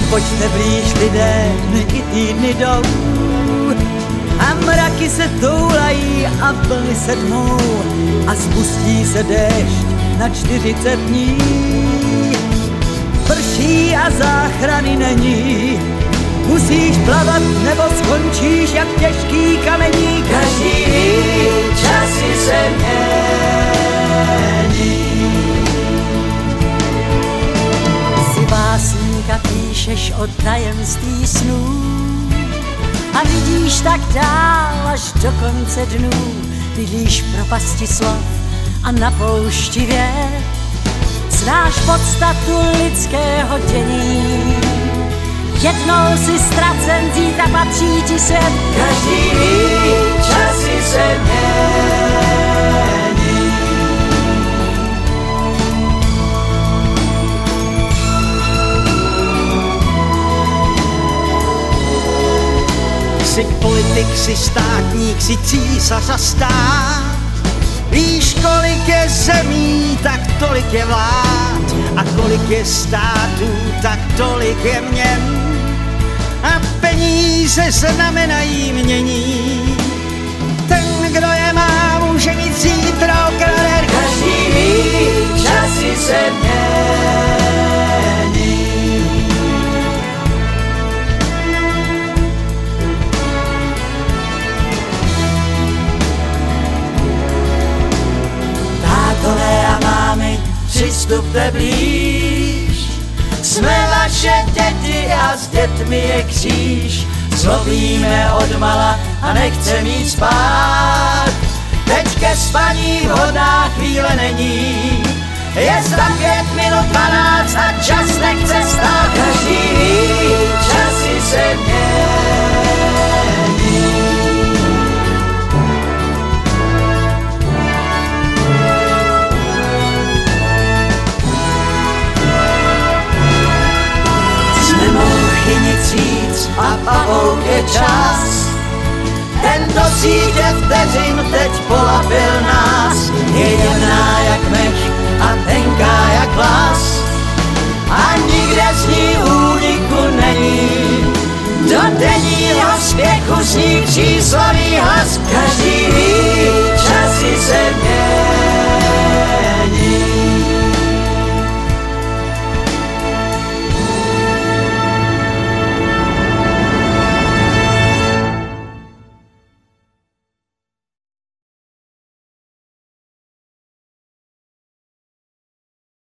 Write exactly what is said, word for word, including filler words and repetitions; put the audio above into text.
Pojďte blíž lidé, dny i týdny jdou a mraky se toulají a vlny se dmou a spustí se déšť na čtyřicet dní. Prší a záchrany není, musíš plavat nebo skončíš jak těžký kamení. Každý ví, časy se mění. Si básník a píšeš o tajemství snů a vidíš tak dál až do konce dnů. Bydlíš v propasti slov a na poušti věd, znáš podstatu lidského dění. Jednou si ztracen, zítra patří ti svět. Každý ví, časy se mění. Jsi politik, jsi státník, jsi císař a stát. Víš, kolik je zemí, tak tolik je vlád. A kolik je států, tak tolik je měn. A peníze znamenají mění. Ten, kdo je má, může mít zítra okraden. Každý ví, časy se mění. Tátové a mámy, přistupte blíž. Jsme vaše děti a s dětmi je kříž. Zlobíme odmala a nechce mít spát. Teď ke spaní vhodná chvíle není. Je tam pět minut dvanáct a čas nechce stát. Každý ví, časy se mění. Nic víc a pavouk je čas. Ten do sítě vteřin teď polapil nás. Je jemná jak mech a tenká jak vlas. A nikde z ní úniku není. Do denního spěchu zní příslový hlas. Každý